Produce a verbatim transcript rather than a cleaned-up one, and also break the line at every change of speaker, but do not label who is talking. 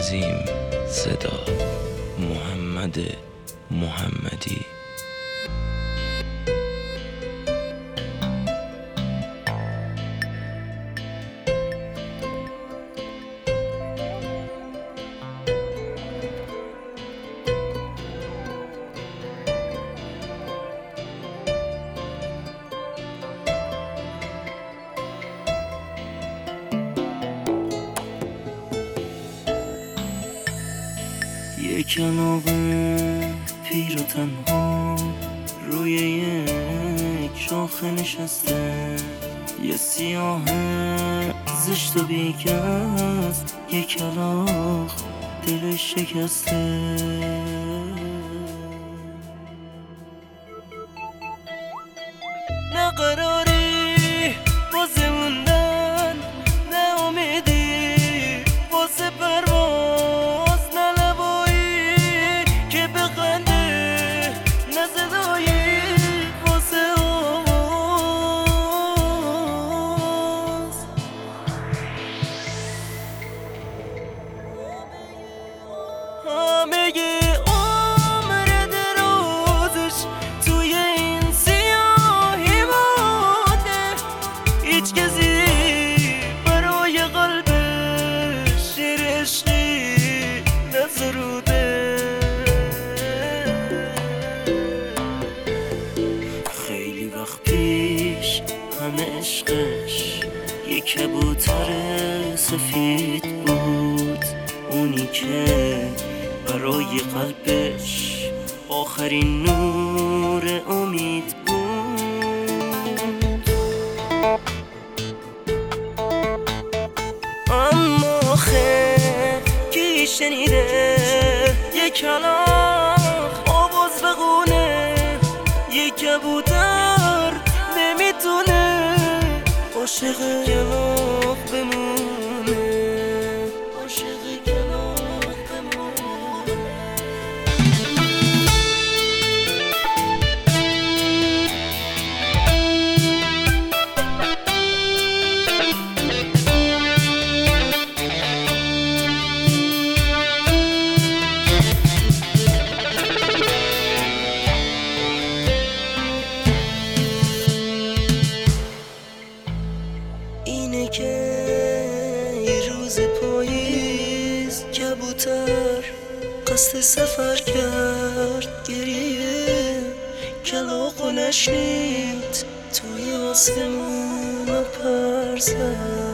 عظیم صدا محمد محمدی.
یک کلاغه پیر و تنها روی یک شاخه نشسته، یه سیاه زشت و بیکس، یک کلاغ دلش شکسته. نه قراری واسه موندن، نه امیدی واسه پرواز، همه عمر درازش توی این سیاهی مانده، هیچ کسی برای قلبش شعر عشقی نسروده. خیلی وقت پیش همه عشقش یک کبوتر سفید بود، اونی که برای قلبش آخرین نور امید بود. اما خیلی شنیده یک کلاغ آواز بخونه، یک کبوتر نمیتونه عاشق کلاغ بمونه، عاشق کلاغ بمونه. اینه که یه روز پاییز کبوتر قصد سفر کرد، گریه کلاغ و نشنید، توی آسمون پر زد.